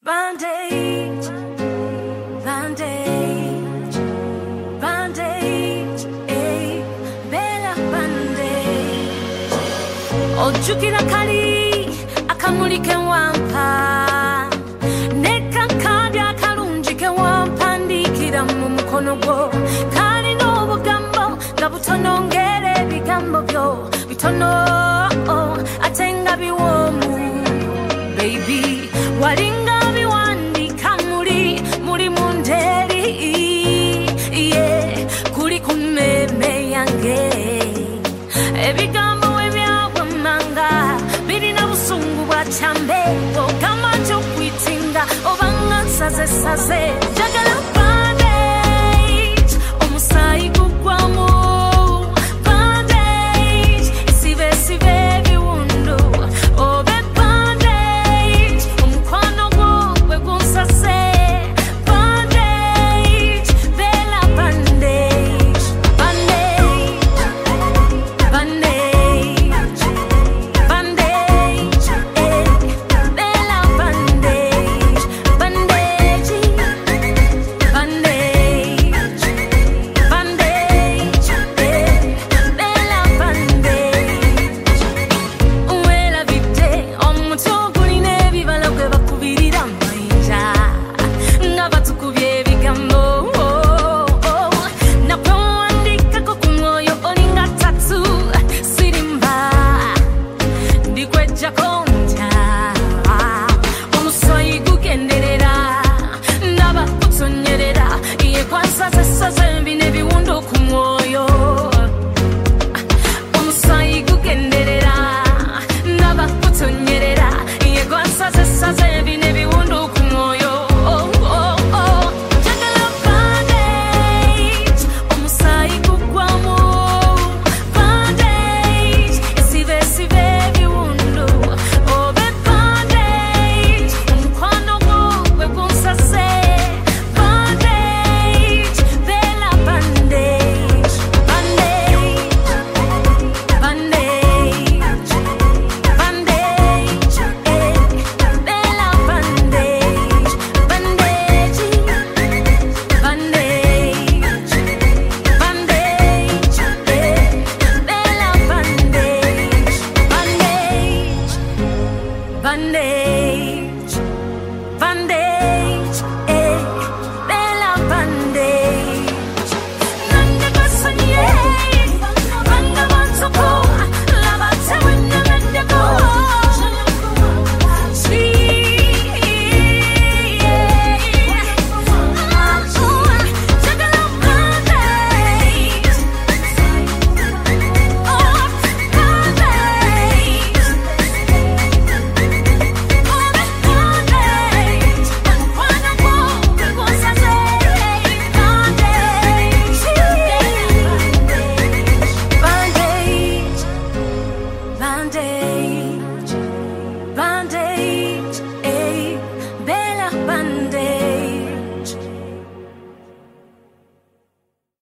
Bandage, bandage, bandage, bella bandage. Ojukira kali akamulike wampa, neka kadya kalunjike wampandikira mu mukono gwo. Kali n'obugambo nga butonongere ebigambo byo bitono atenga biwomu. Baby, walinga biwandika muri munderi, yeah, kuri kumeme yange. Ebigambo ebyawamanga birina busungu bwa chambe, ogamba nti okwitinga obanga nsaze